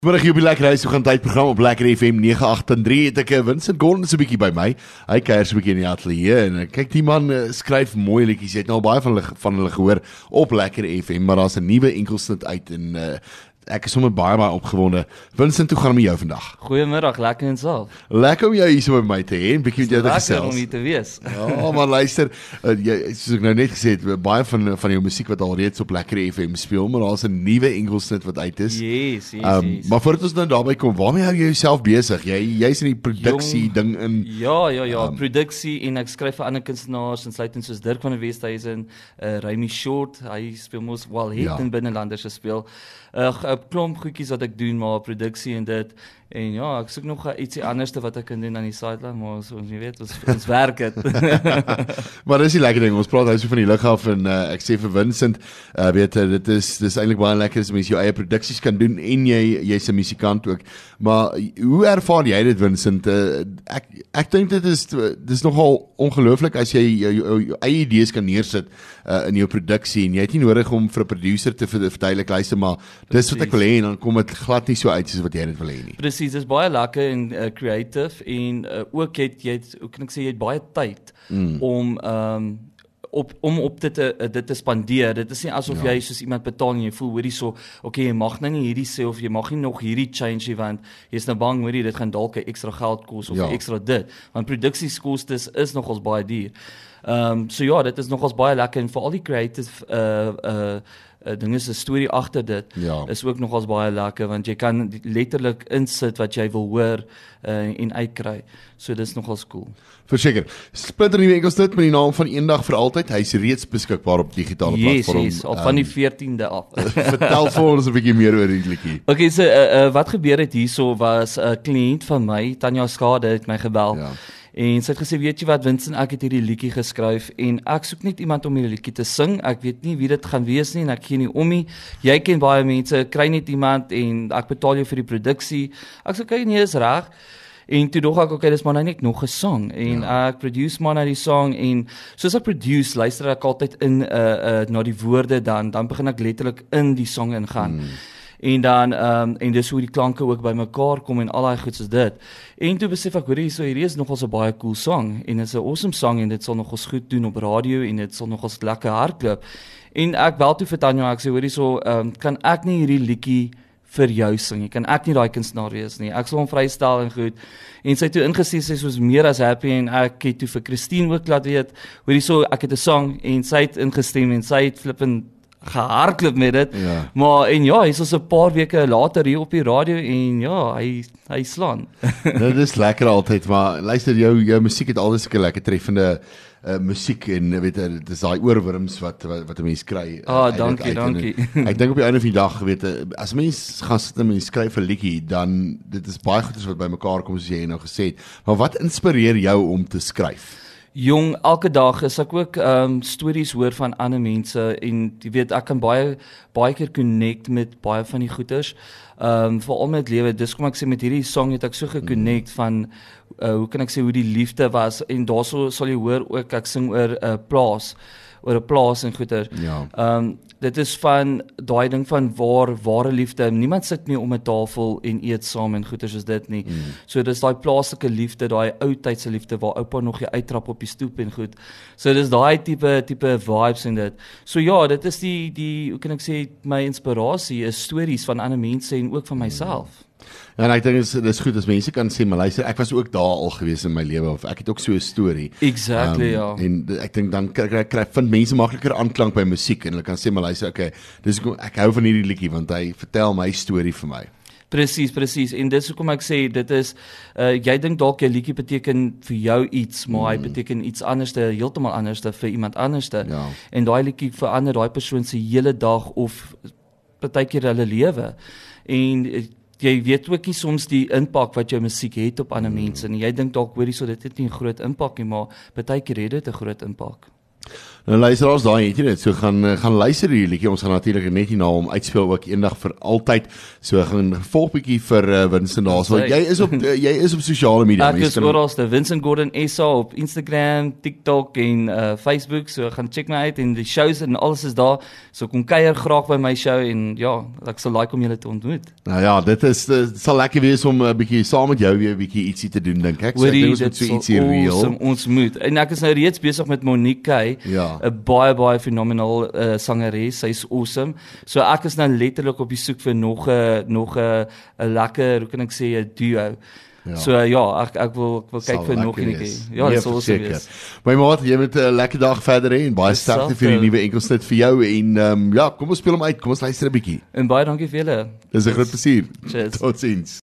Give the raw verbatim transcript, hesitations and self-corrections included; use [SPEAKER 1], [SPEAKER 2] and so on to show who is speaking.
[SPEAKER 1] Vanmiddag hier op die Lekker Huis, we gaan tydprogram op Lekker F M nege agt drie, het ek Vincent Gordon so 'n bietjie by my. Hy kuier so 'n bietjie in die ateljee en kyk, die man uh, skryf mooi liedjies. Jy het nou al baie van hulle van hulle gehoor op Lekker F M, maar daar's 'n nuwe enkelsnit uit en uh, ek is sommer baie baie opgewonde. Vincent, hoe gaan dit met jou vandag?
[SPEAKER 2] Goeiemiddag, lekker en self.
[SPEAKER 1] Lekker om jou hier so by my te hê en bietjie met jou te gesels.
[SPEAKER 2] Lekker om hier te wees.
[SPEAKER 1] Ja, maar luister, uh, jy, soos ek nou net gesê het, baie van van jou musiek wat al reeds op Lekker F M speel, maar daar's 'n nuwe enkelsnit wat uit is.
[SPEAKER 2] Yes, yes,
[SPEAKER 1] um,
[SPEAKER 2] yes.
[SPEAKER 1] Maar voordat ons nou daarby kom, waarmee hou jy jouself besig? Jy jy's in die produksie
[SPEAKER 2] Jong,
[SPEAKER 1] ding in.
[SPEAKER 2] Ja, ja, ja,
[SPEAKER 1] um,
[SPEAKER 2] produksie en ek skryf vir ander kunstenaars insluitend soos Dirk van der Westhuizen, uh, Remy Short, hy speel mos wel het
[SPEAKER 1] Ja.
[SPEAKER 2] in binnelanders gespeel. 'n uh, klomp goedjies wat ek doen, maar produksie en dit. En ja, ek soek nog ietsie anderste wat ek kan doen aan die sideline, maar so jy weet, ons ons werk dit.
[SPEAKER 1] Maar dis die lekker ding, ons praat nou so van die lug af en uh, ek sê vir Vincent, uh, weet jy, dit is dis eintlik baie lekker as mens jou eie produksies kan doen en jy jy's 'n musikant ook. Maar hoe ervaar jy dit, Vincent? Uh, ek ek dink dit is dis nogal ongelooflik as jy jou, jou, jou eie idees kan neersit uh, in jou produksie en jy het nie nodig om vir 'n producer te verduidelik, luister maar, dis wat ek wil hê en dan kom dit glad nie so uit soos wat jy dit wil hê nie.
[SPEAKER 2] Precies, dit is baie lekker en uh, creative en uh, ook het jy het, hoe kan ek sê, jy het baie tyd mm. om um, op om op dit te uh, dit te spandeer. Dit is nie asof ja. jy soos iemand betaal en jy voel hoorie so, okay, jy mag nou nie hierdie sê of jy mag nie nog hierdie change nie, want jy's nou bang hoorie dit gaan dalk 'n ekstra geld kos of ja. ekstra dit. Want produksieskostes is nogals baie duur. Ehm um, so ja, dit is nogals baie lekker en vir al die creative uh uh Uh, ding is 'n storie agter dit
[SPEAKER 1] ja.
[SPEAKER 2] is ook nogals baie lekker want jy kan letterlik insit wat jy wil hoor uh, en uitkry. So dis nogals cool.
[SPEAKER 1] Verseker. Splinter nuwe enkelsnit met die naam van Eendag vir altyd. Hy's reeds beskikbaar op digitale
[SPEAKER 2] yes,
[SPEAKER 1] platform.
[SPEAKER 2] Yes, al van die veertiende af.
[SPEAKER 1] Vertel vir ons 'n bietjie meer oor die liedjie.
[SPEAKER 2] Okay, so uh, uh, wat gebeur het hierso was 'n uh, kliënt van my, Tanya Skade, het my gebel. Ja. En sy het gesê, weet jy wat Vincent, ek het hierdie liedjie geskryf en ek soek net iemand om hierdie liedjie te sing. Ek weet nie wie dit gaan wees nie en ek gee nie om nie. Jy ken baie mense, kry net iemand en ek betaal jou vir die produksie. Ek sê, okay, nee, is reg. En toe dog ek, okay, dis maar nou net nog 'n song en ja. ek produce maar na die song en soos ek produce, luister ek altyd in uh, uh, na die woorde dan, dan begin ek letterlik in die song ingaan. Hmm. En dan um, en dis hoe die klanke ook by mekaar kom en al daai goed soos dit. En toe besef ek, hoor hier, so hierdie is nogals 'n baie cool song en dit is 'n awesome song en dit sal nogals goed doen op radio en dit sal nogals lekker hardloop. En ek bel toe vir Tanya, ek sê, hoor hier, so um, kan ek nie hierdie liedjie vir jou sing. Kan ek nie daai kunstenaar wees nie. Ek sal hom vrystel en goed. En sy het toe ingesê sy was meer as happy en ek het toe vir Christine ook laat weet, hoor hier, so ek het 'n song en sy het ingestem en sy het flippend gehardloop met dit, ja. maar en ja, hy's ons 'n paar weke later hier op die radio en ja, hy hy slaan.
[SPEAKER 1] Dit is lekker altyd, maar luister, jou jou musiek het altyd seker lekker treffende uh, musiek en weet jy, dis daai oorwurms wat wat, wat 'n mens kry.
[SPEAKER 2] Ah, uh, dankie, dankie.
[SPEAKER 1] En, ek dink op die einde van die dag, weet jy, as mens gaan sit en mens skryf 'n liedjie, dan dit is baie goeders wat bymekaar kom soos jy nou gesê het. Maar wat inspireer jou om te skryf?
[SPEAKER 2] Jong, elke dag is ek ook um, stories hoor van ander mense en jy weet, ek kan baie baie keer connect met baie van die goeters. Um, veral met lewe, dis kom ek sê met hierdie song het ek so geconnect mm. van, uh, hoe kan ek sê, hoe die liefde was en daarso sal jy hoor ook, ek sing oor 'n uh, plaas, oor 'n plaas en goeter. Ja. Um, dit is van daai ding van waar ware liefde, niemand sit meer om 'n tafel en eet saam en goeter soos dit nie. Mm. So dis daai plaaslike liefde, daai ou tydse liefde waar oupa nog jy uittrap op die stoep en goed. So dis daai tipe tipe vibes en dit. So ja, dit is die die hoe kan ek sê, my inspirasie is stories van ander mense en ook van myself. Mm.
[SPEAKER 1] Ja, en ek dink dit is goed as mense kan sê, maar luister, ek was ook daar al gewees in my lewe of ek het ook so 'n storie.
[SPEAKER 2] Exactly, um, ja.
[SPEAKER 1] En ek dink dan kry kry vind mense makliker aanklank by musiek en hulle kan sê, maar luister, okay, dis ek hou van hierdie liedjie want hy vertel my storie vir my.
[SPEAKER 2] Presies, presies. En dis hoekom ek sê dit is uh, jy dink dalk jy liedjie beteken vir jou iets, maar mm. hy beteken iets anderste, heeltemal anderste vir iemand anderste. Ja. En daai liedjie verander daai persoon se hele dag of partykeer hulle lewe. En jy weet ook nie soms die impak wat jou musiek het op ander mm. mense en jy dink dalk hoorie so dit het nie 'n groot impak nie, maar partykeer het dit 'n groot impak.
[SPEAKER 1] Nou luisteraars, daai het jy net, so gaan gaan luister hierdie liedjie. Ons gaan natuurlik net hierna hom uitspeel ook eendag vir altyd. So gaan volg bietjie vir uh, Vincent daar. So jy is op uh, jy is op sosiale media.
[SPEAKER 2] Ek is oralste Vincent Gordon S A op Instagram, TikTok en uh, Facebook. So gaan check my uit en die shows en alles is daar. So kom kuier graag by my show en ja, ek sal like om julle te ontmoet.
[SPEAKER 1] Nou ja, dit is dit sal lekker wees om 'n uh, bietjie saam met jou weer 'n bietjie ietsie te doen dink ek. So ek dink ons moet so ietsie reël.
[SPEAKER 2] Awesome, ons moet. En ek is nou reeds besig met Monique Kay.
[SPEAKER 1] Ja.
[SPEAKER 2] 'n baie baie fenomenaal uh, sangeres, sy's awesome. So ek is nou letterlik op die soek vir nog 'n nog 'n 'n lekker, hoe kan ek sê, 'n duo. Ja. So uh, ja, ek ek wil ek wil kyk vir nog enetjie. Ja, dit sal awesome wees.
[SPEAKER 1] My maat, jy moet 'n uh, lekker dag verder hê en baie sterkte vir die nuwe enkelsnit vir jou en um, ja, kom ons speel hom uit. Kom ons luister 'n bietjie.
[SPEAKER 2] En baie dankie vir julle.
[SPEAKER 1] Dis 'n groot plesier.
[SPEAKER 2] Cheers.
[SPEAKER 1] Totsiens.